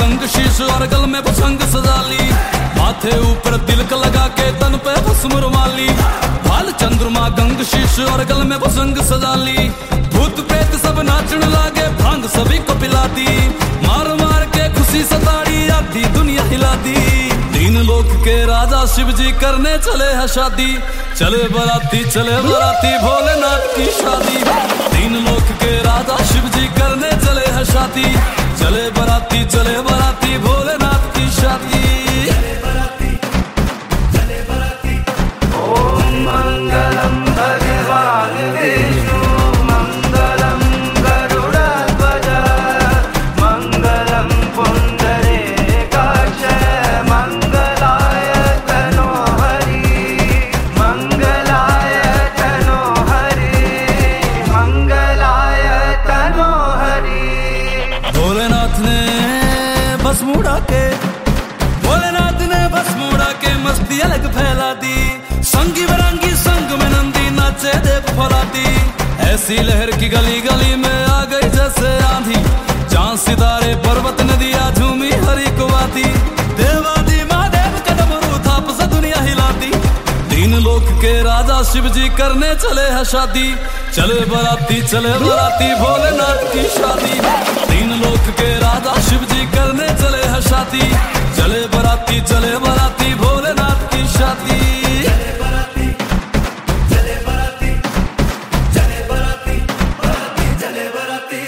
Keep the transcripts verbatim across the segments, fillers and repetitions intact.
कंग शीश और गल में भुजंग सजा ली, माथे ऊपर तिलक लगा के तन पे भस्म रुमाली। भाल चंद्रमा गंग शीश और गल में भुजंग सजा ली, भूत प्रेत सब नाचने लागे भांग सभी को पिला दी। मार मार के खुशी सताड़ी आधी दुनिया हिला दी। तीन लोक के राजा शिव जी करने चले है शादी, चले बराती चले बराती भोलेनाथ की शादी। तीन लोक के राजा शिव जी करने चले है शादी, चले बराती चले बराती भोलेनाथ की शादी। चले बराती चले बराती। ओम मंगलम भगवान विष्णु मंगलम गरुड़ध्वज मंगलम पुंडरीकाक्ष मंगलाय तनोहरि मंगलाय तनोहरि मंगलाय तनोहरि। भोलेनाथ ने बस मुड़ा के भोलेनाथ ने बस मुड़ा के मस्ती अलग फैला दी। संगी बरंगी संग में नंदी नाचे देव फौलादी, ऐसी लहर की गली गली में आ गई जैसे आंधी। चांद सितारे पर्वत नदियां झूमी हरी को वादी, देवादी महादेव कदम रूथाप से दुनिया हिलाती। तीन लोक के राजा शिव जी करने चले है शादी, चले बराती चले बराती भोलेनाथ की शादी। तीन लोक के राजा शिव जी करने चले है शादी, चले बराती चले बराती भोलेनाथ की शादी। चले बराती चले बराती चले बराती बराती चले बराती।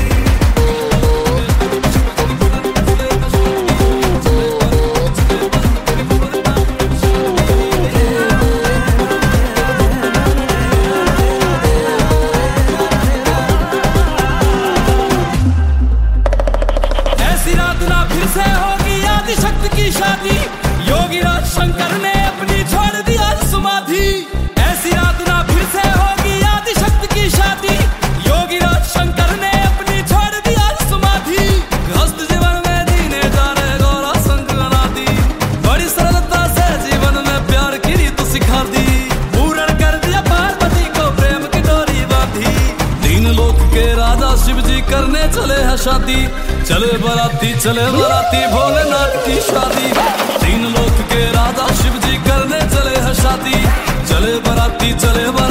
ऐसी रात ना फिर से होगी आदि शक्ति की शादी, योगी राज शंकर ने अपनी छोड़ दी आज समाधि। ऐसी रात ना फिर से होगी आदि शक्ति की शादी, योगी राज शंकर ने अपनी छोड़ दी आज समाधि। गृहस्थ जीवन में जीने जाने गौरा शंकर अनादि, बड़ी सरलता से जीवन में प्यार की रीत सिखा दी। पूर्ण कर दिया पार्वती को प्रेम की डोरी बांधी। तीन लोक के राजा शिव जी करने चले है शादी, चले बराती चले बराती भोलेनाथ की शादी। तीन लोक के राजा शिव जी करने चले है शादी, चले बराती चले बराती